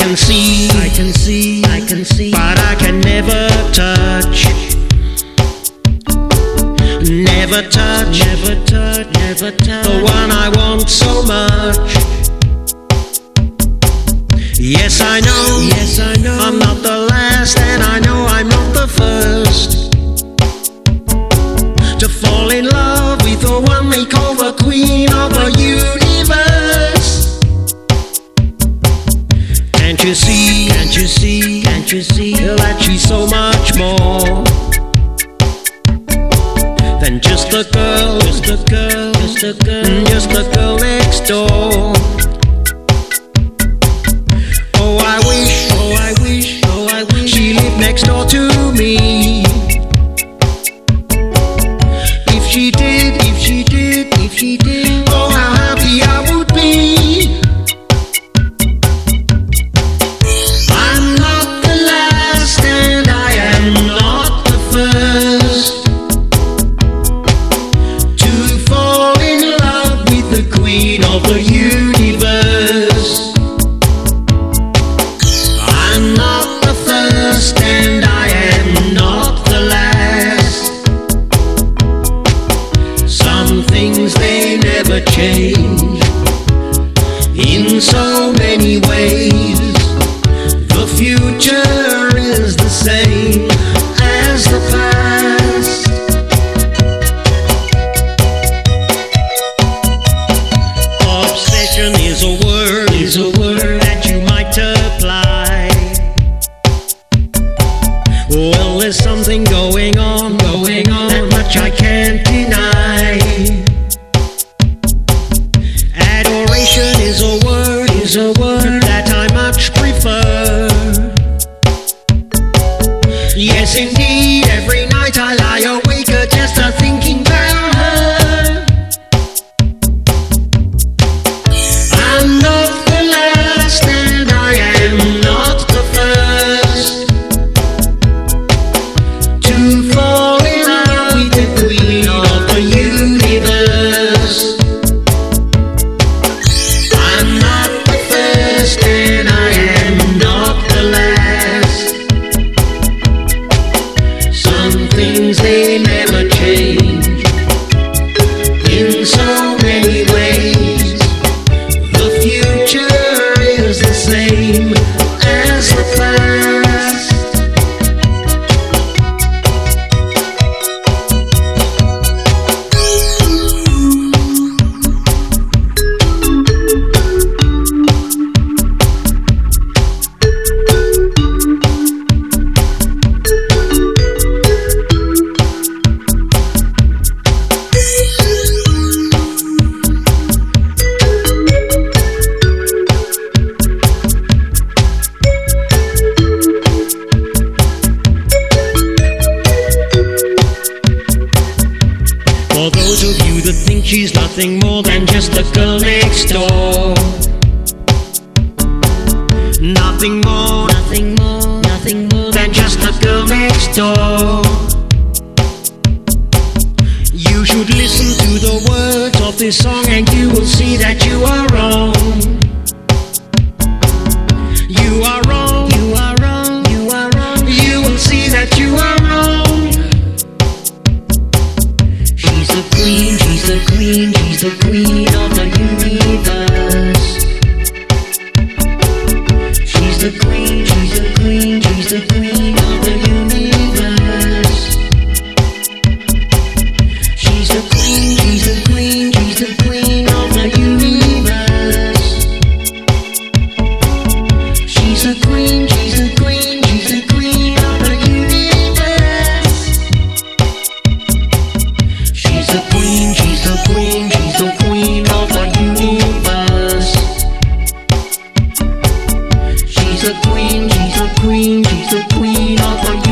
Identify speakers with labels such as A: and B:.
A: can see, but I can never touch. Never touch, the one I want so much. Yes, I know, I'm not the last, and I know I'm not the first to fall in love with the one they call the queen of the universe. Can't you see that she's so much more than just a girl, just a girl next door. Oh, I wish she lived next door to me. If she did, oh, how happy I would be. I'm not the last, and I am not the first to fall in love with the queen of the universe. I'm not the first, and I am not the last. Some things they never change in so many ways. The future is the same as the past. Obsession is a word that you might apply. Well, there's something going on, that much I can't deny. Adoration is a word that I much prefer. Yes, indeed, every night I lie awake just a thinking about her. I'm not the last, and I am not the first to fall in love with the queen of the universe. I'm not the first, and I am not the last. Some things they never change in so many ways. The future is the same as the past. For those of you that think she's nothing more than just a girl next door, nothing more than just a girl next door. You should listen to the words of this song, and you will see that you are wrong. You are wrong. You will see that you are wrong. She's the queen of the universe. She's the queen of the universe. She's the queen of the universe. She's the queen of the universe. She's the queen of the universe. She's the queen of the universe.